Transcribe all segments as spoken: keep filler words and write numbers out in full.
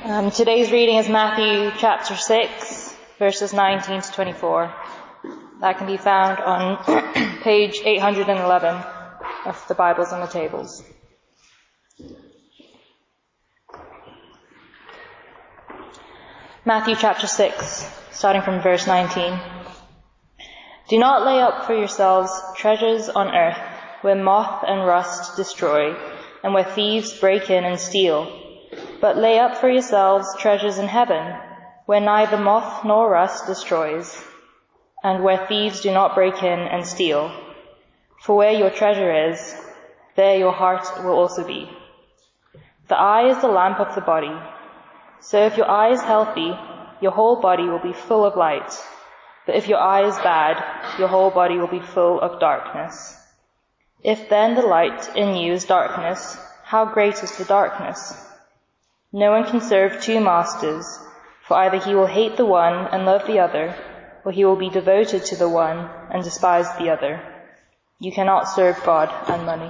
Um, today's reading is Matthew chapter six, verses nineteen to twenty-four. That can be found on page eight hundred eleven of the Bibles on the tables. Matthew chapter six, starting from verse nineteen. Do not lay up for yourselves treasures on earth, where moth and rust destroy, and where thieves break in and steal. But lay up for yourselves treasures in heaven, where neither moth nor rust destroys, and where thieves do not break in and steal. For where your treasure is, there your heart will also be. The eye is the lamp of the body. So if your eye is healthy, your whole body will be full of light. But if your eye is bad, your whole body will be full of darkness. If then the light in you is darkness, how great is the darkness? No one can serve two masters, for either he will hate the one and love the other, or he will be devoted to the one and despise the other. You cannot serve God and money.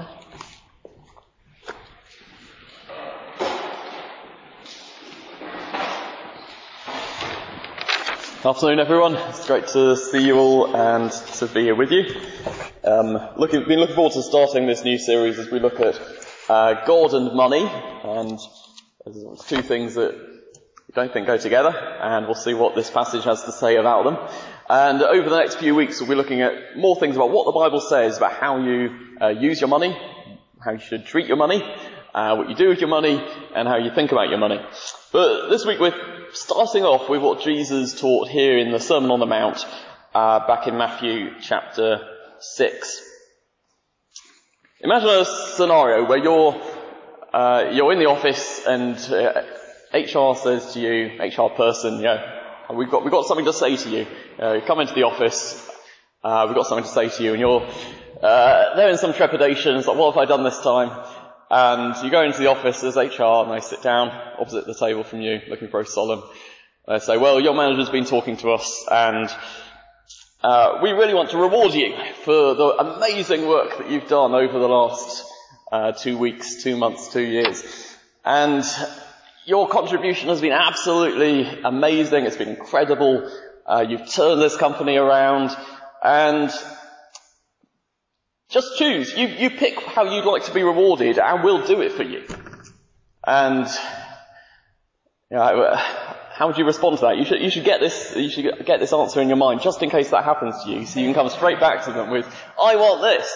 Afternoon, everyone. It's great to see you all and to be here with you. Um, looking, been looking forward to starting this new series as we look at uh, God and money, and there's two things that we don't think go together, and we'll see what this passage has to say about them. And over the next few weeks, we'll be looking at more things about what the Bible says about how you uh, use your money, how you should treat your money, uh, what you do with your money, and how you think about your money. But this week we're starting off with what Jesus taught here in the Sermon on the Mount, uh, back in Matthew chapter six. Imagine a scenario where you're uh, you're in the office and uh, H R says to you, H R person, you know, we've got we've got something to say to you. Uh, you come into the office, uh, we've got something to say to you, and you're uh, there in some trepidation. It's like, what have I done this time? And you go into the office as H R, and they sit down opposite the table from you, looking very solemn. They say, well, your manager's been talking to us, and uh, we really want to reward you for the amazing work that you've done over the last uh, two weeks, two months, two years. And your contribution has been absolutely amazing. It's been incredible. Uh, you've turned this company around, and just choose. You, you pick how you'd like to be rewarded, and we'll do it for you. And you know, how would you respond to that? You should, you should get this, you should get this answer in your mind, just in case that happens to you, so you can come straight back to them with, "I want this."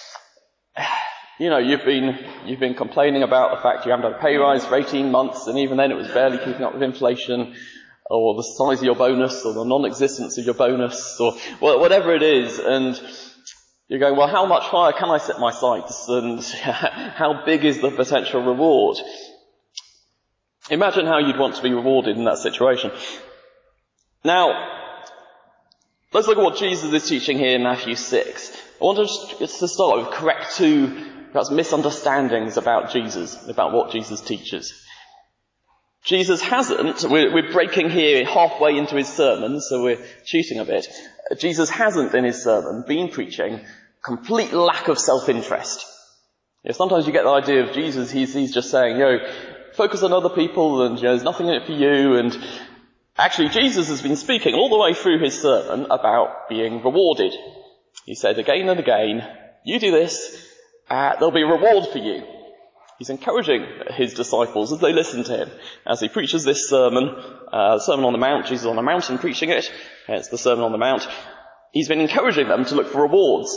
You know, you've been you've been complaining about the fact you haven't had a pay rise for eighteen months, and even then it was barely keeping up with inflation, or the size of your bonus, or the non-existence of your bonus, or whatever it is, and you're going, well, how much higher can I set my sights, and how big is the potential reward? Imagine how you'd want to be rewarded in that situation. Now, let's look at what Jesus is teaching here in Matthew six. I want to start with correct two, perhaps, misunderstandings about Jesus, about what Jesus teaches. Jesus hasn't, we're, we're breaking here halfway into his sermon, so we're cheating a bit. Jesus hasn't in his sermon been preaching complete lack of self-interest. You know, sometimes you get the idea of Jesus, he's, he's just saying, you know, focus on other people, and you know, there's nothing in it for you. And actually, Jesus has been speaking all the way through his sermon about being rewarded. He said again and again, you do this, uh, there'll be a reward for you. He's encouraging his disciples as they listen to him, as he preaches this sermon, uh, Sermon on the Mount. Jesus is on a mountain preaching it, hence the Sermon on the Mount. He's been encouraging them to look for rewards.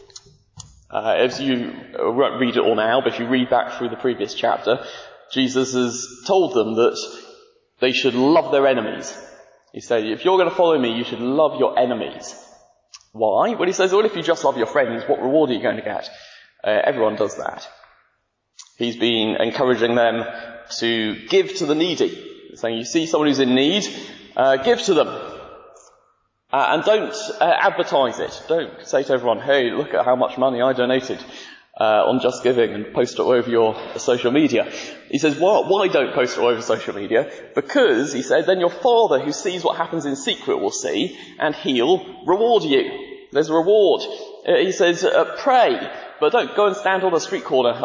Uh, as you uh, won't read it all now, but if you read back through the previous chapter, Jesus has told them that they should love their enemies. He said, if you're going to follow me, you should love your enemies. Why? Well, he says, well, if you just love your friends, what reward are you going to get? Uh, everyone does that. He's been encouraging them to give to the needy. Saying, you see someone who's in need, uh, give to them. Uh, and don't uh, advertise it. Don't say to everyone, hey, look at how much money I donated uh, on Just Giving, and post it all over your social media. He says, why, why don't post it all over social media? Because, he said, then your Father who sees what happens in secret will see, and he'll reward you. There's a reward. Uh, he says, uh, pray, but don't go and stand on a street corner.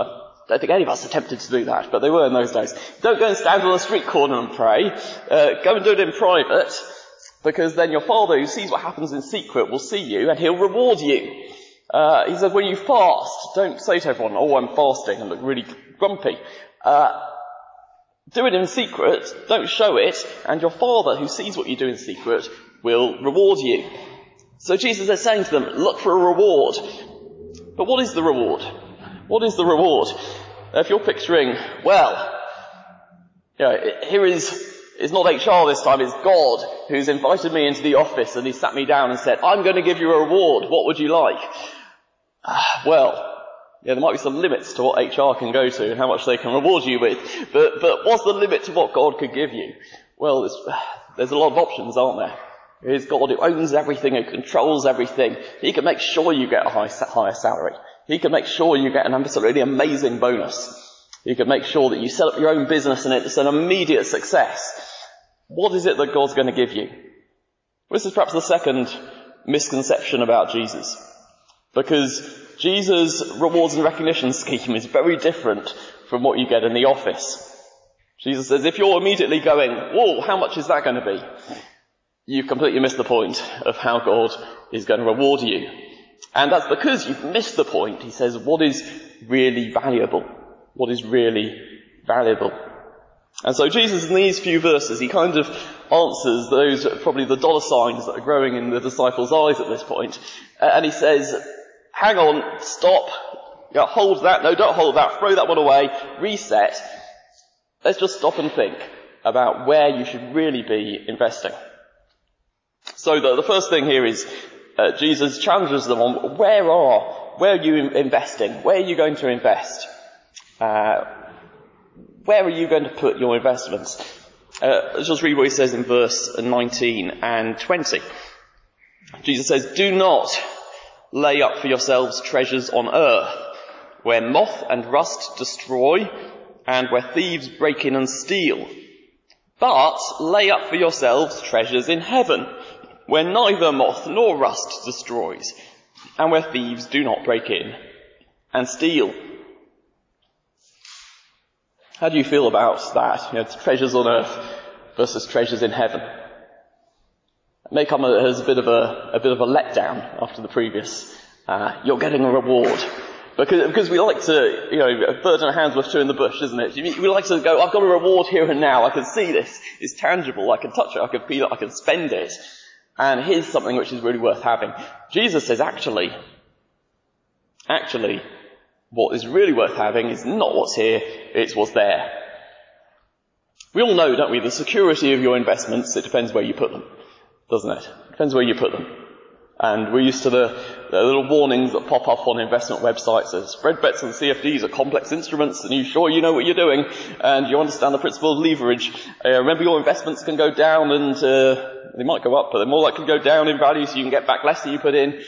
I don't think any of us are tempted to do that, but they were in those days. Don't go and stand on a street corner and pray. Uh, go and do it in private, because then your Father, who sees what happens in secret, will see you and he'll reward you. Uh, he says, when you fast, don't say to everyone, oh, I'm fasting, and look really grumpy. Uh, do it in secret, don't show it, and your Father, who sees what you do in secret, will reward you. So Jesus is saying to them, look for a reward. But what is the reward? What is the reward? If you're picturing, well, you know, here is, it's not H R this time, it's God who's invited me into the office and he sat me down and said, I'm going to give you a reward, what would you like? Uh, well, yeah, there might be some limits to what H R can go to and how much they can reward you with, but, but what's the limit to what God could give you? Well, there's, there's a lot of options, aren't there? Here's God who owns everything, who controls everything. He can make sure you get a high, higher salary. He can make sure you get an absolutely amazing bonus. He can make sure that you set up your own business and it's an immediate success. What is it that God's going to give you? This is perhaps the second misconception about Jesus. Because Jesus' rewards and recognition scheme is very different from what you get in the office. Jesus says, if you're immediately going, whoa, how much is that going to be? You've completely missed the point of how God is going to reward you. And that's because you've missed the point. He says, what is really valuable? What is really valuable? And so Jesus, in these few verses, he kind of answers those, probably the dollar signs that are growing in the disciples' eyes at this point. And he says, hang on, stop, you know, hold that, no, don't hold that, throw that one away, reset. Let's just stop and think about where you should really be investing. So the, the first thing here is uh, Jesus challenges them on where are, where are you investing? Where are you going to invest? Uh, where are you going to put your investments? Uh, let's just read what he says in verse nineteen and twenty. Jesus says, do not lay up for yourselves treasures on earth, where moth and rust destroy, and where thieves break in and steal. But lay up for yourselves treasures in heaven, where neither moth nor rust destroys, and where thieves do not break in and steal. How do you feel about that? You know, treasures on earth versus treasures in heaven. It may come as a bit of a, a bit of a letdown after the previous. Uh, you're getting a reward. Because, because we like to, you know, a bird in a hand's worth two in the bush, isn't it? We like to go, I've got a reward here and now. I can see this. It's tangible. I can touch it. I can feel it. I can spend it. And here's something which is really worth having. Jesus says, actually, actually, what is really worth having is not what's here, it's what's there. We all know, don't we, the security of your investments, it depends where you put them, doesn't it? It depends where you put them. And we're used to the, the little warnings that pop up on investment websites as spread bets and C F Ds are complex instruments and you sure you know what you're doing and you understand the principle of leverage. Uh, remember your investments can go down and uh, they might go up, but they're more likely to go down in value so you can get back less than you put in.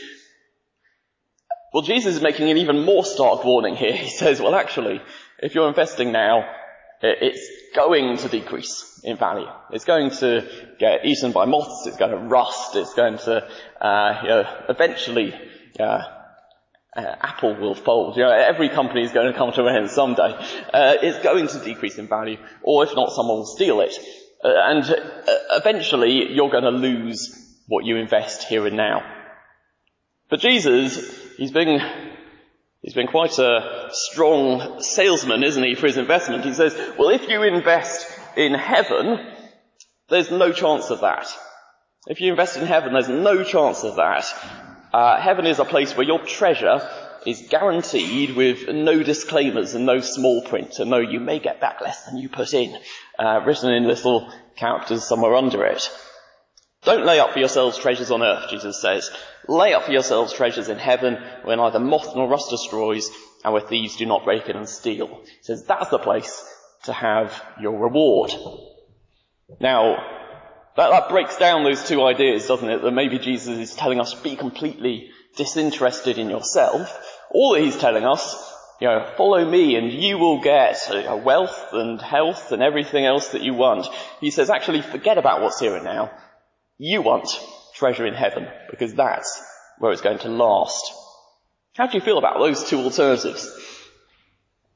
Well, Jesus is making an even more stark warning here. He says, well, actually, if you're investing now, it's going to decrease in value. It's going to get eaten by moths. It's going to rust. It's going to, uh, you know, eventually, uh, uh, Apple will fold. You know, every company is going to come to an end someday. Uh, it's going to decrease in value, or if not, someone will steal it. Uh, and uh, eventually, you're going to lose what you invest here and now. But Jesus, he's been, he's been quite a strong salesman, isn't he, for his investment. He says, well, if you invest in heaven, there's no chance of that. If you invest in heaven, there's no chance of that. Uh, heaven is a place where your treasure is guaranteed with no disclaimers and no small print, and no, you may get back less than you put in, uh, written in little characters somewhere under it. Don't lay up for yourselves treasures on earth, Jesus says. Lay up for yourselves treasures in heaven, where neither moth nor rust destroys, and where thieves do not break in and steal. He says that's the place to have your reward. Now, that, that breaks down those two ideas, doesn't it? That maybe Jesus is telling us be completely disinterested in yourself, or that he's telling us, you know, follow me and you will get a wealth and health and everything else that you want. He says actually forget about what's here and now. You want treasure in heaven, because that's where it's going to last. How do you feel about those two alternatives?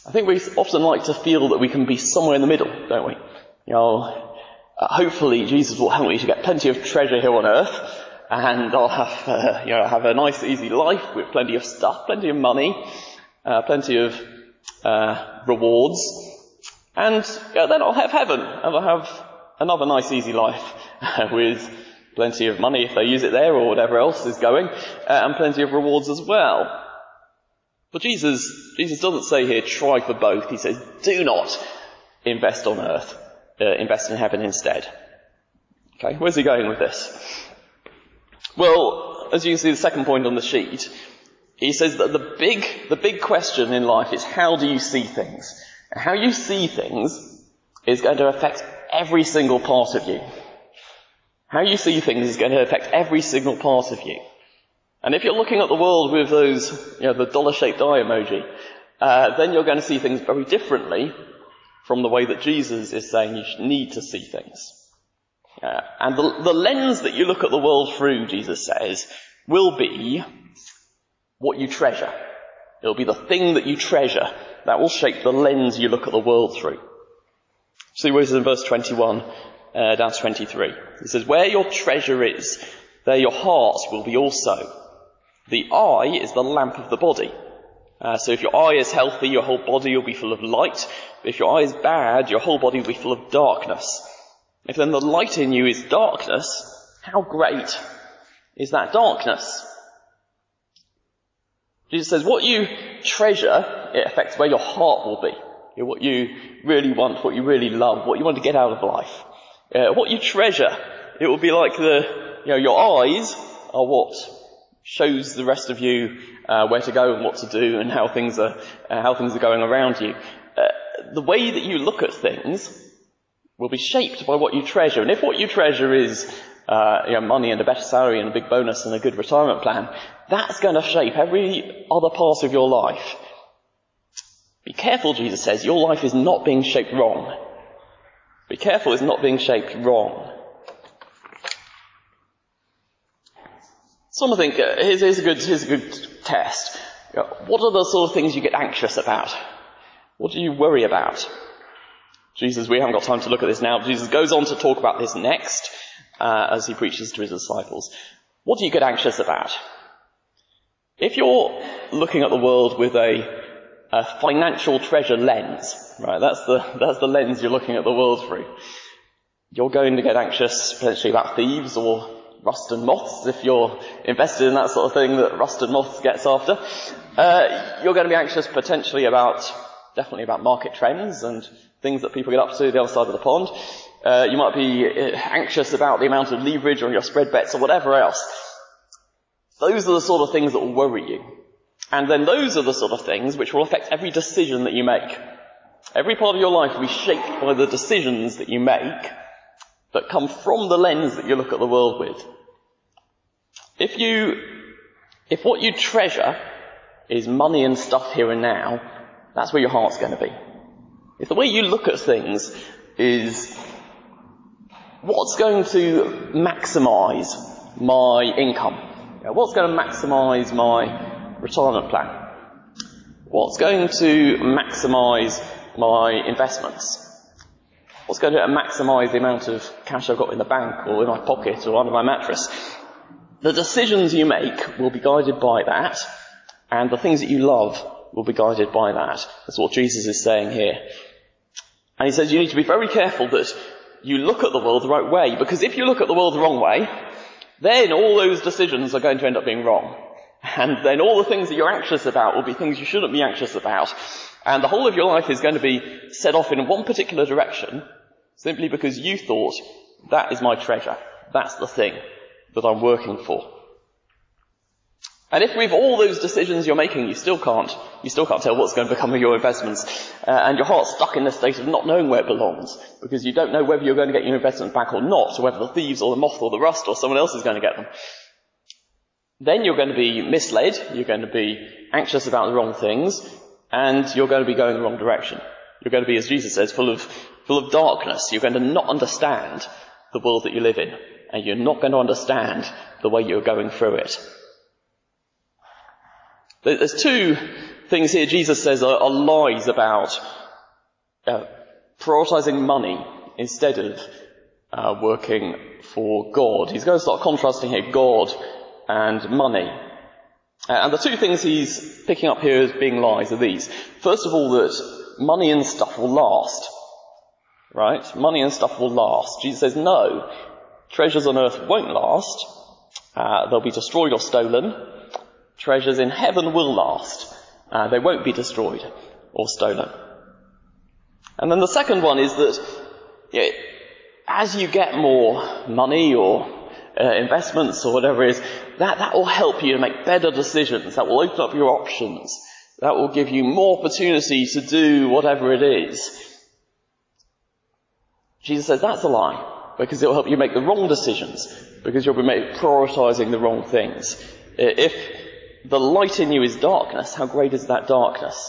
I think we often like to feel that we can be somewhere in the middle, don't we? You know, uh, hopefully Jesus will help me to get plenty of treasure here on earth, and I'll have, uh, you know, have a nice, easy life with plenty of stuff, plenty of money, uh, plenty of uh, rewards, and yeah, then I'll have heaven, and I'll have another nice, easy life with plenty of money if they use it there, or whatever else is going, uh, and plenty of rewards as well. But Jesus, Jesus doesn't say here, try for both. He says, do not invest on earth. Uh, invest in heaven instead. Okay, where's he going with this? Well, as you can see the second point on the sheet, he says that the big, the big question in life is how do you see things? And how you see things is going to affect every single part of you. How you see things is going to affect every single part of you. And if you're looking at the world with those, you know, the dollar-shaped eye emoji, uh, then you're going to see things very differently from the way that Jesus is saying you need to see things. Uh, and the, the lens that you look at the world through, Jesus says, will be what you treasure. It'll be the thing that you treasure that will shape the lens you look at the world through. See what it says in verse twenty-one uh, down to twenty-three. He says, where your treasure is, there your heart will be also. The eye is the lamp of the body. Uh, so if your eye is healthy, your whole body will be full of light. But if your eye is bad, your whole body will be full of darkness. If then the light in you is darkness, how great is that darkness? Jesus says, what you treasure, it affects where your heart will be. You know, what you really want, what you really love, what you want to get out of life. Uh, what you treasure, it will be like the, you know, your eyes are what shows the rest of you uh, where to go and what to do and how things are uh, how things are going around you. Uh, the way that you look at things will be shaped by what you treasure. And if what you treasure is uh, you know, money and a better salary and a big bonus and a good retirement plan, that's going to shape every other part of your life. Be careful, Jesus says, your life is not being shaped wrong. Be careful it's not being shaped wrong. Some think, uh, here's, here's, a good, here's a good test. You know, what are the sort of things you get anxious about? What do you worry about? Jesus, we haven't got time to look at this now, but Jesus goes on to talk about this next uh, as he preaches to his disciples. What do you get anxious about? If you're looking at the world with a, a financial treasure lens, right, that's the, that's the lens you're looking at the world through, you're going to get anxious potentially about thieves or rust and moths, if you're invested in that sort of thing that rust and moths gets after. Uh, you're going to be anxious potentially about, definitely about market trends and things that people get up to the other side of the pond. Uh, you might be anxious about the amount of leverage on your spread bets or whatever else. Those are the sort of things that will worry you. And then those are the sort of things which will affect every decision that you make. Every part of your life will be shaped by the decisions that you make that come from the lens that you look at the world with. If you, if what you treasure is money and stuff here and now, that's where your heart's going to be. If the way you look at things is what's going to maximise my income, what's going to maximise my retirement plan, what's going to maximise my investments, what's going to maximise the amount of cash I've got in the bank or in my pocket or under my mattress, the decisions you make will be guided by that, and the things that you love will be guided by that. That's what Jesus is saying here. And he says you need to be very careful that you look at the world the right way, because if you look at the world the wrong way, then all those decisions are going to end up being wrong. And then all the things that you're anxious about will be things you shouldn't be anxious about. And the whole of your life is going to be set off in one particular direction, simply because you thought, that is my treasure. That's the thing that I'm working for. And if with all those decisions you're making, you still can't, you still can't tell what's going to become of your investments, uh, and your heart's stuck in the state of not knowing where it belongs, because you don't know whether you're going to get your investment back or not, or whether the thieves or the moth or the rust or someone else is going to get them, then you're going to be misled, you're going to be anxious about the wrong things, and you're going to be going the wrong direction. You're going to be, as Jesus says, full of, full of darkness. You're going to not understand the world that you live in, and you're not going to understand the way you're going through it. There's two, things here Jesus says are, are lies about uh, prioritizing money instead of uh, working for God. He's going to start contrasting here God and money. Uh, and the two things he's picking up here as being lies are these. First of all, that money and stuff will last. Right? Money and stuff will last. Jesus says, no, treasures on earth won't last. Uh, they'll be destroyed or stolen. Treasures in heaven will last. Uh, they won't be destroyed or stolen. And then the second one is that you know, as you get more money or uh, investments or whatever it is, that, that will help you to make better decisions. That will open up your options. That will give you more opportunity to do whatever it is. Jesus says that's a lie, because it will help you make the wrong decisions, because you'll be prioritising the wrong things. If the light in you is darkness, how great is that darkness?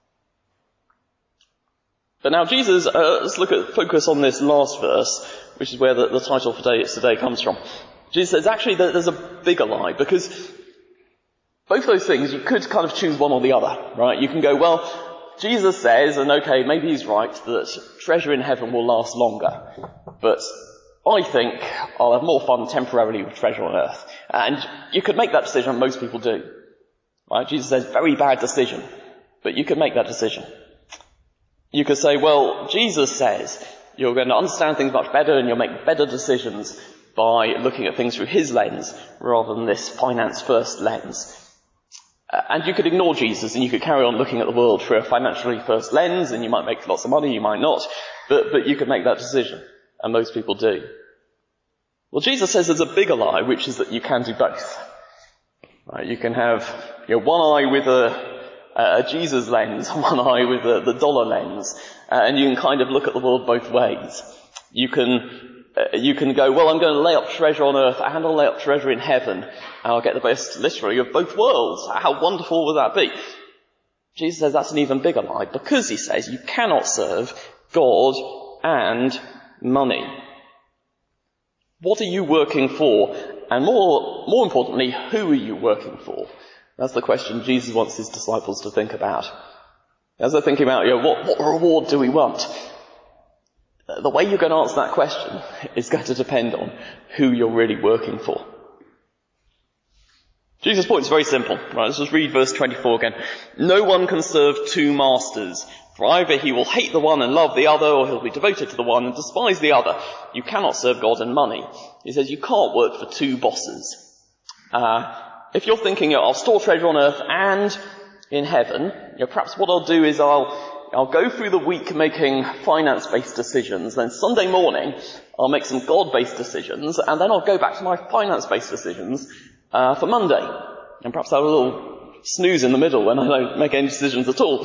But now Jesus, uh, let's look at, focus on this last verse, which is where the, the title for today, today comes from. Jesus says actually that there's a bigger lie, because both those things, you could kind of choose one or the other, right? You can go, well, Jesus says, and okay, maybe he's right, that treasure in heaven will last longer. But I think I'll have more fun temporarily with treasure on earth. And you could make that decision, most people do. Right? Jesus says, very bad decision. But you could make that decision. You could say, well, Jesus says you're going to understand things much better and you'll make better decisions by looking at things through his lens rather than this finance first lens. And you could ignore Jesus and you could carry on looking at the world through a financially first lens, and you might make lots of money, you might not, but, but you could make that decision, and most people do. Well, Jesus says there's a bigger lie, which is that you can do both. Right? You can have you know, one eye with a, a Jesus lens, one eye with a, the dollar lens, uh, and you can kind of look at the world both ways. You can Uh, you can go, well, I'm going to lay up treasure on earth and I'll lay up treasure in heaven and I'll get the best, literally, of both worlds. How wonderful would that be? Jesus says that's an even bigger lie, because he says you cannot serve God and money. What are you working for? And more, more importantly, who are you working for? That's the question Jesus wants his disciples to think about. As they're thinking about, you know, what, what reward do we want? The way you're going to answer that question is going to depend on who you're really working for. Jesus' point is very simple. Right, let's just read verse twenty-four again. No one can serve two masters, for either he will hate the one and love the other, or he'll be devoted to the one and despise the other. You cannot serve God and money. He says you can't work for two bosses. Uh, if you're thinking, I'll store treasure on earth and in heaven, you know, perhaps what I'll do is I'll I'll go through the week making finance-based decisions, then Sunday morning I'll make some God-based decisions, and then I'll go back to my finance-based decisions uh, for Monday. And perhaps have a little snooze in the middle when I don't make any decisions at all.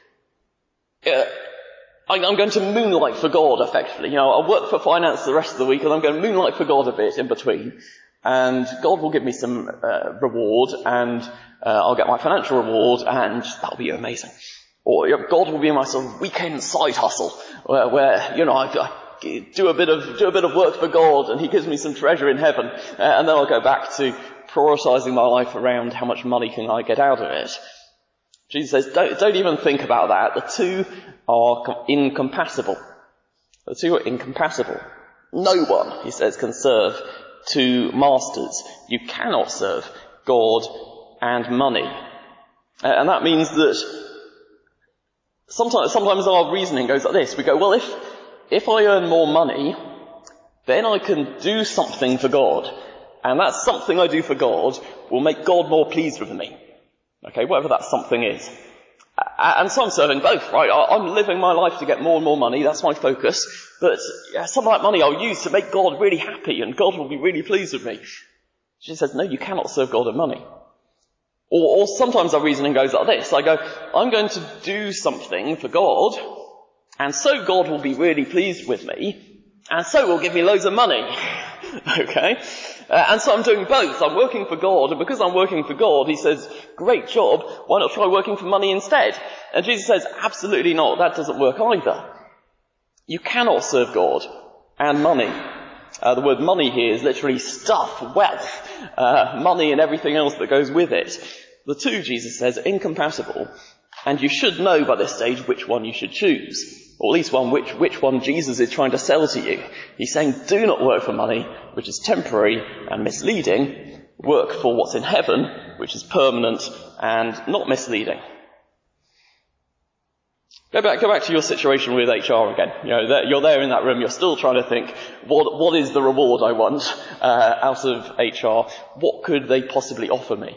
Uh, I'm going to moonlight for God, effectively. You know, I'll work for finance the rest of the week, and I'm going to moonlight for God a bit in between. And God will give me some uh, reward, and uh, I'll get my financial reward, and that'll be amazing. Or you know, God will be my sort of weekend side hustle, where, where you know I, I do a bit of do a bit of work for God, and He gives me some treasure in heaven, uh, and then I'll go back to prioritising my life around how much money can I get out of it. Jesus says, don't, don't even think about that. The two are com- incompatible. The two are incompatible. No one, he says, can serve two masters. You cannot serve God and money, uh, and that means that. Sometimes, sometimes our reasoning goes like this. We go, well, if, if I earn more money, then I can do something for God. And that something I do for God will make God more pleased with me. Okay, whatever that something is. And so I'm serving both, right? I'm living my life to get more and more money. That's my focus. But some of that money I'll use to make God really happy, and God will be really pleased with me. She says, no, you cannot serve God and money. Or, or sometimes our reasoning goes like this. I go, I'm going to do something for God, and so God will be really pleased with me, and so will give me loads of money. Okay? Uh, and so I'm doing both. I'm working for God, and because I'm working for God, he says, great job, why not try working for money instead? And Jesus says, absolutely not. That doesn't work either. You cannot serve God and money. Uh, the word money here is literally stuff, wealth, uh, money and everything else that goes with it. The two, Jesus says, are incompatible, and you should know by this stage which one you should choose, or at least one which, which one Jesus is trying to sell to you. He's saying, do not work for money, which is temporary and misleading. Work for what's in heaven, which is permanent and not misleading. Go back, go back to your situation with H R again. You know, that you're there in that room, you're still trying to think, what, what is the reward I want uh, out of H R? What could they possibly offer me?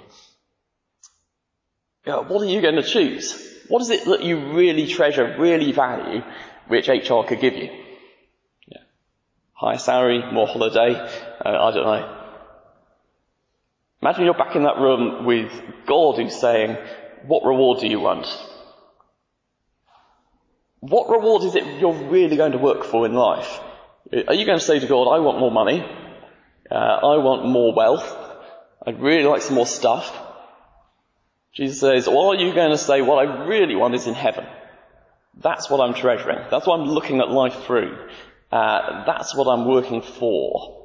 You know, what are you going to choose? What is it that you really treasure, really value, which H R could give you? Yeah. Higher salary, more holiday, uh, I don't know. Imagine you're back in that room with God who's saying, what reward do you want? What reward is it you're really going to work for in life? Are you going to say to God, I want more money, uh, I want more wealth, I'd really like some more stuff? Jesus says, or are you going to say, what I really want is in heaven? That's what I'm treasuring. That's what I'm looking at life through. Uh, that's what I'm working for.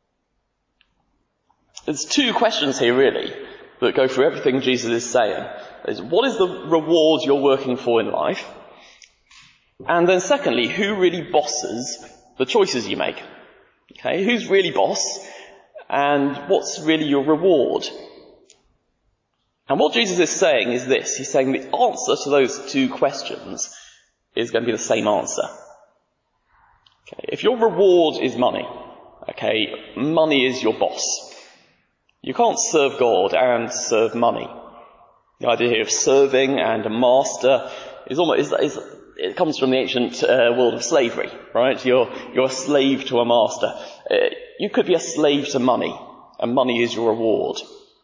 There's two questions here, really, that go through everything Jesus is saying. There's, what is the reward you're working for in life? And then secondly, who really bosses the choices you make? Okay, who's really boss? And what's really your reward? And what Jesus is saying is this. He's saying the answer to those two questions is going to be the same answer. Okay, if your reward is money, okay, money is your boss. You can't serve God and serve money. The idea here of serving and a master is almost, is, is, it comes from the ancient uh, world of slavery, right? You're, you're a slave to a master. Uh, you could be a slave to money, and money is your reward.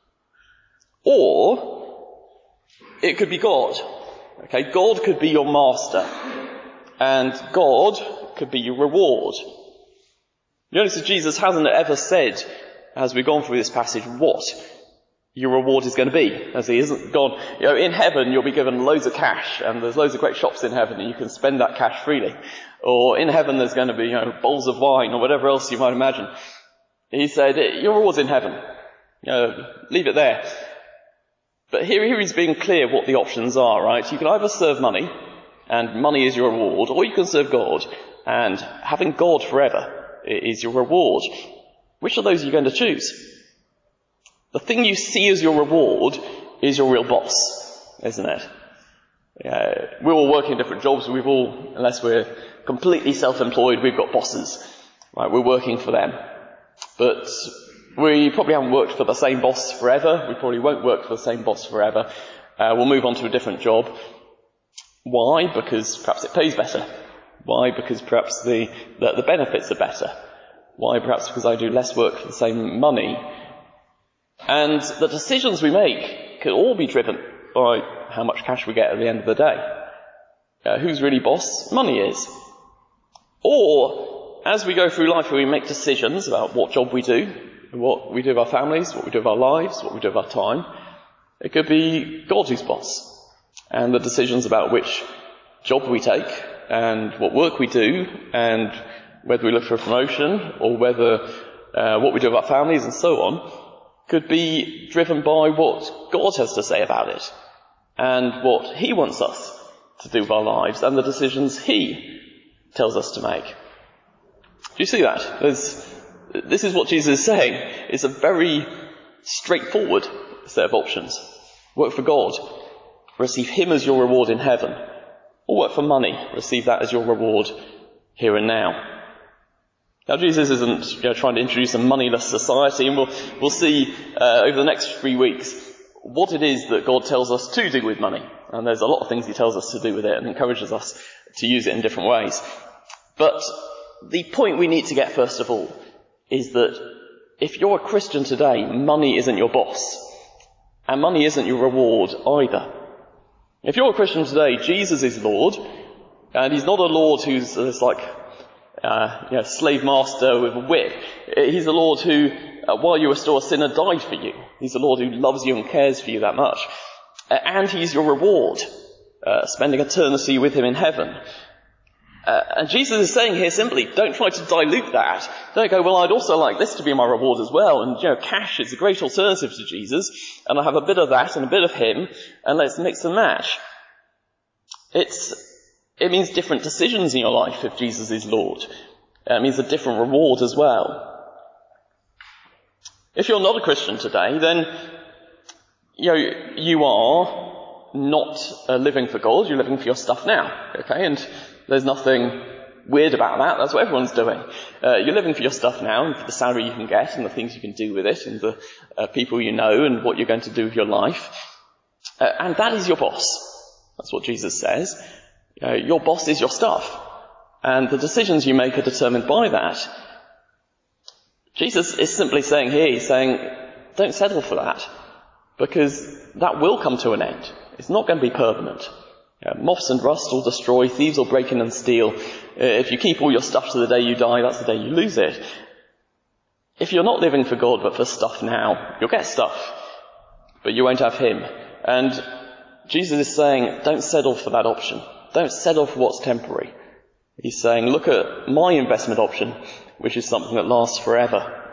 Or, it could be God. Okay, God could be your master, and God could be your reward. You notice that Jesus hasn't ever said, as we've gone through this passage, what your reward is going to be. As he isn't gone, you know, in heaven you'll be given loads of cash, and there's loads of great shops in heaven, and you can spend that cash freely. Or in heaven there's going to be, you know, bowls of wine, or whatever else you might imagine. He said, your reward's in heaven. You know, leave it there. But here, here he's being clear what the options are, right? You can either serve money, and money is your reward, or you can serve God, and having God forever is your reward. Which of those are you going to choose? The thing you see as your reward is your real boss, isn't it? Uh, we all work in different jobs. We've all, unless we're completely self-employed, we've got bosses. Right? We're working for them. But we probably haven't worked for the same boss forever. We probably won't work for the same boss forever. Uh, we'll move on to a different job. Why? Because perhaps it pays better. Why? Because perhaps the, the, the benefits are better. Why? Perhaps because I do less work for the same money. And the decisions we make can all be driven by how much cash we get at the end of the day. Uh, who's really boss? Money is. Or, as we go through life, we make decisions about what job we do, what we do with our families, what we do with our lives, what we do with our time. It could be God who's boss. And the decisions about which job we take, and what work we do, and whether we look for a promotion, or whether uh, what we do with our families and so on, could be driven by what God has to say about it, and what He wants us to do with our lives, and the decisions He tells us to make. Do you see that? There's, this is what Jesus is saying. It's a very straightforward set of options. Work for God, receive Him as your reward in heaven, or work for money, receive that as your reward here and now. Now, Jesus isn't you know, trying to introduce a moneyless society, and we'll, we'll see uh, over the next three weeks what it is that God tells us to do with money. And there's a lot of things He tells us to do with it and encourages us to use it in different ways. But the point we need to get, first of all, is that if you're a Christian today, money isn't your boss, and money isn't your reward either. If you're a Christian today, Jesus is Lord, and He's not a Lord who's uh, like Uh, you know, slave master with a whip. He's the Lord who, uh, while you were still a sinner, died for you. He's the Lord who loves you and cares for you that much. Uh, and He's your reward, uh, spending eternity with Him in heaven. Uh, and Jesus is saying here simply, don't try to dilute that. Don't go, well, I'd also like this to be my reward as well. And, you know, cash is a great alternative to Jesus. And I have a bit of that and a bit of him. And let's mix and match. It's, it means different decisions in your life if Jesus is Lord. It means a different reward as well. If you're not a Christian today, then, you know, you are not uh, living for God. You're living for your stuff now. Okay? And there's nothing weird about that. That's what everyone's doing. Uh, you're living for your stuff now and for the salary you can get and the things you can do with it and the uh, people you know and what you're going to do with your life. Uh, and that is your boss. That's what Jesus says. You know, your boss is your stuff. And the decisions you make are determined by that. Jesus is simply saying here, he's saying, don't settle for that. Because that will come to an end. It's not going to be permanent. Uh, moths and rust will destroy, thieves will break in and steal. Uh, if you keep all your stuff to the day you die, that's the day you lose it. If you're not living for God but for stuff now, you'll get stuff, but you won't have him. And Jesus is saying, don't settle for that option. Don't settle for what's temporary. He's saying, look at my investment option, which is something that lasts forever.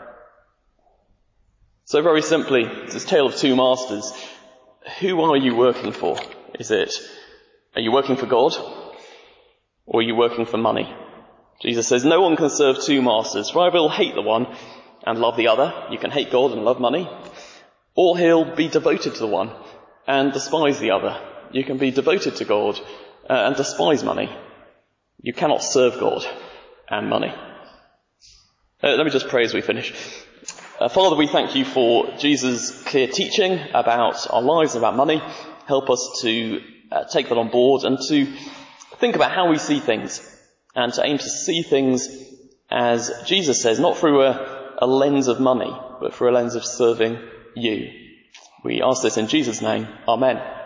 So very simply, it's this tale of two masters. Who are you working for? Is it Are you working for God? Or are you working for money? Jesus says, no one can serve two masters, for either he'll hate the one and love the other. You can hate God and love money. Or he'll be devoted to the one and despise the other. You can be devoted to God uh, and despise money. You cannot serve God and money. Uh, let me just pray as we finish. Uh, Father, we thank you for Jesus' clear teaching about our lives, about money. Help us to Uh, take that on board and to think about how we see things and to aim to see things as Jesus says, not through a, a lens of money, but through a lens of serving you. We ask this in Jesus' name. Amen.